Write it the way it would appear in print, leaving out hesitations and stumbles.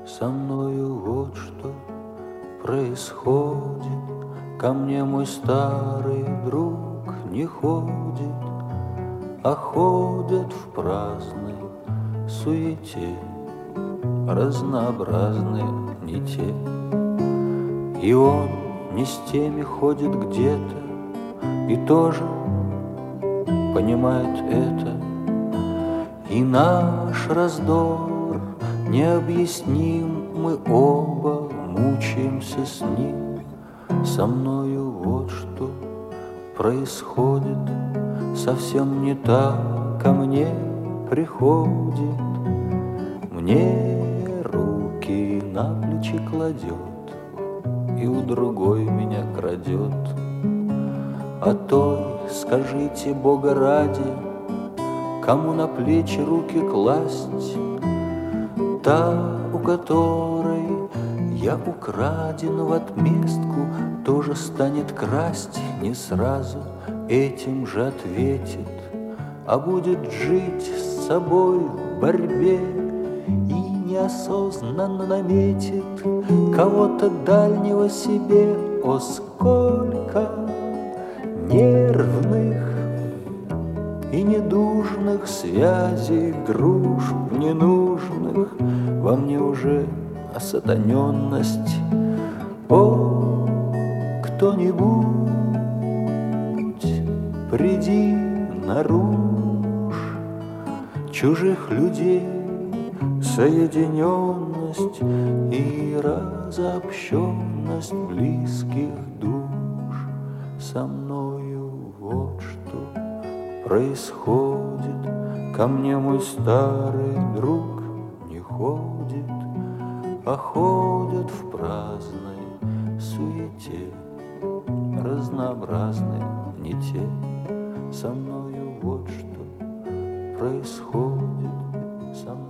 Со мною вот что происходит. Ко мне мой старый друг не ходит, а ходят в праздной суете разнообразные не те. И он не с теми ходит где-то и тоже понимает это. И наш раздор необъясним, мы оба мучаемся с ним. Со мною вот что происходит, совсем не так ко мне приходит. Мне руки на плечи кладет и у другой меня крадет. А той, скажите Бога ради, кому на плечи руки класть? Та, у которой я украден в отместку, тоже станет красть не сразу, этим же ответит, а будет жить с собой в борьбе и неосознанно наметит кого-то дальнего себе. О, сколько нервных и недужных связей, дружб ненужных, во мне уже осатаненность. О, кто-нибудь, приди наружь чужих людей, соединенность и разобщенность близких душ. Со мною вот что происходит. Ко мне мой старый друг не ходит, а ходят в праздной суете разнообразные не те. Со мною вот что происходит. Со